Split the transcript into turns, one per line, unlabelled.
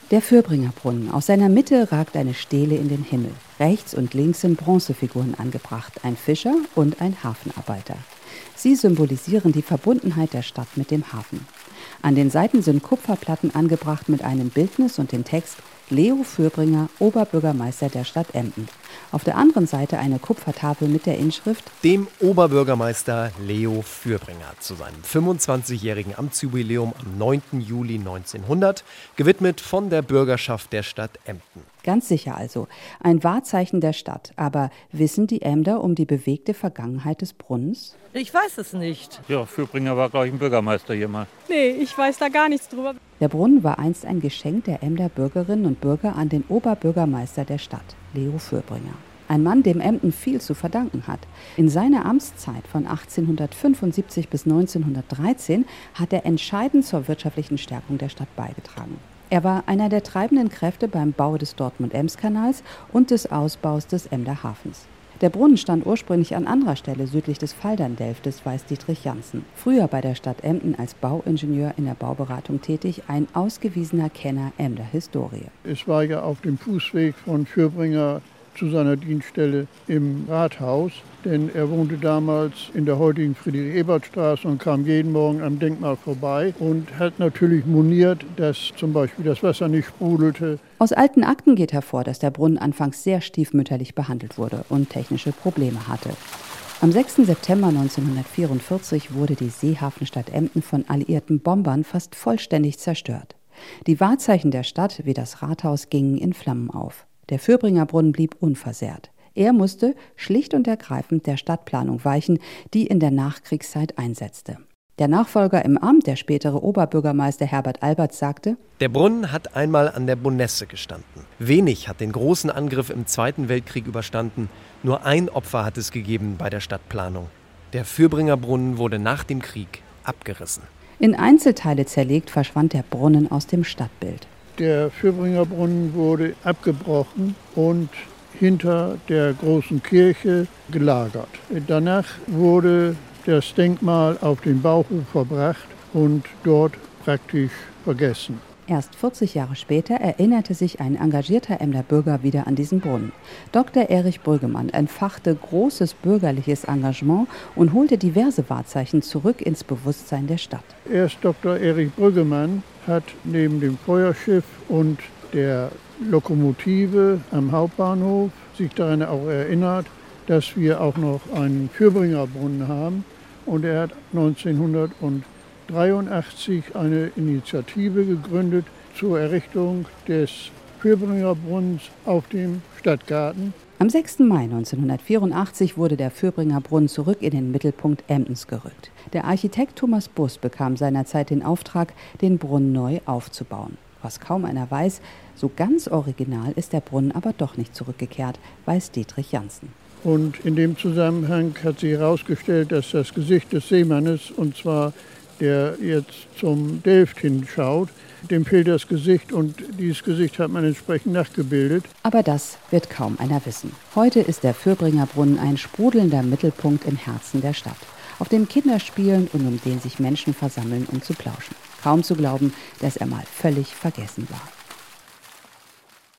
Der Fürbringer-Brunnen. Aus seiner Mitte ragt eine Stele in den Himmel. Rechts und links sind Bronzefiguren angebracht, ein Fischer und ein Hafenarbeiter. Sie symbolisieren die Verbundenheit der Stadt mit dem Hafen. An den Seiten sind Kupferplatten angebracht mit einem Bildnis und dem Text Leo Fürbringer, Oberbürgermeister der Stadt Emden. Auf der anderen Seite eine Kupfertafel mit der Inschrift
Dem Oberbürgermeister Leo Fürbringer zu seinem 25-jährigen Amtsjubiläum am 9. Juli 1900, gewidmet von der Bürgerschaft der Stadt Emden.
Ganz sicher also, ein Wahrzeichen der Stadt. Aber wissen die Emder um die bewegte Vergangenheit des Brunnens?
Ich weiß es nicht.
Ja, Fürbringer war, glaube ich, ein Bürgermeister hier mal.
Nee, ich weiß da gar nichts drüber.
Der Brunnen war einst ein Geschenk der Emder Bürgerinnen und Bürger an den Oberbürgermeister der Stadt, Leo Fürbringer. Ein Mann, dem Emden viel zu verdanken hat. In seiner Amtszeit von 1875 bis 1913 hat er entscheidend zur wirtschaftlichen Stärkung der Stadt beigetragen. Er war einer der treibenden Kräfte beim Bau des Dortmund-Ems-Kanals und des Ausbaus des Emder Hafens. Der Brunnen stand ursprünglich an anderer Stelle südlich des Falderndelftes, weiß Dietrich Janssen. Früher bei der Stadt Emden als Bauingenieur in der Bauberatung tätig, ein ausgewiesener Kenner Emder Historie.
Es war ja auf dem Fußweg von Fürbringer zu seiner Dienststelle im Rathaus, denn er wohnte damals in der heutigen Friedrich-Ebert-Straße und kam jeden Morgen am Denkmal vorbei und hat natürlich moniert, dass zum Beispiel das Wasser nicht sprudelte.
Aus alten Akten geht hervor, dass der Brunnen anfangs sehr stiefmütterlich behandelt wurde und technische Probleme hatte. Am 6. September 1944 wurde die Seehafenstadt Emden von alliierten Bombern fast vollständig zerstört. Die Wahrzeichen der Stadt, wie das Rathaus, gingen in Flammen auf. Der Fürbringer-Brunnen blieb unversehrt. Er musste schlicht und ergreifend der Stadtplanung weichen, die in der Nachkriegszeit einsetzte. Der Nachfolger im Amt, der spätere Oberbürgermeister Herbert Alberts, sagte:
Der Brunnen hat einmal an der Bonesse gestanden. Wenig hat den großen Angriff im Zweiten Weltkrieg überstanden. Nur ein Opfer hat es gegeben bei der Stadtplanung. Der Fürbringer-Brunnen wurde nach dem Krieg abgerissen.
In Einzelteile zerlegt verschwand der Brunnen aus dem Stadtbild.
Der Fürbringer Brunnen wurde abgebrochen und hinter der großen Kirche gelagert. Danach wurde das Denkmal auf den Bauhof verbracht und dort praktisch vergessen.
Erst 40 Jahre später erinnerte sich ein engagierter Emder Bürger wieder an diesen Brunnen. Dr. Erich Brüggemann entfachte großes bürgerliches Engagement und holte diverse Wahrzeichen zurück ins Bewusstsein der Stadt.
Erst Dr. Erich Brüggemann hat neben dem Feuerschiff und der Lokomotive am Hauptbahnhof sich daran auch erinnert, dass wir auch noch einen Fürbringer-Brunnen haben. Und er hat 1983 eine Initiative gegründet zur Errichtung des Fürbringer Brunnens auf dem Stadtgarten.
Am 6. Mai 1984 wurde der Fürbringer Brunnen zurück in den Mittelpunkt Emdens gerückt. Der Architekt Thomas Buss bekam seinerzeit den Auftrag, den Brunnen neu aufzubauen. Was kaum einer weiß, so ganz original ist der Brunnen aber doch nicht zurückgekehrt, weiß Dietrich Janssen.
Und in dem Zusammenhang hat sich herausgestellt, dass das Gesicht des Seemannes, und zwar der jetzt zum Delft hinschaut, dem fehlt das Gesicht und dieses Gesicht hat man entsprechend nachgebildet.
Aber das wird kaum einer wissen. Heute ist der Fürbringer Brunnen ein sprudelnder Mittelpunkt im Herzen der Stadt, auf dem Kinder spielen und um den sich Menschen versammeln, um zu plauschen. Kaum zu glauben, dass er mal völlig vergessen war.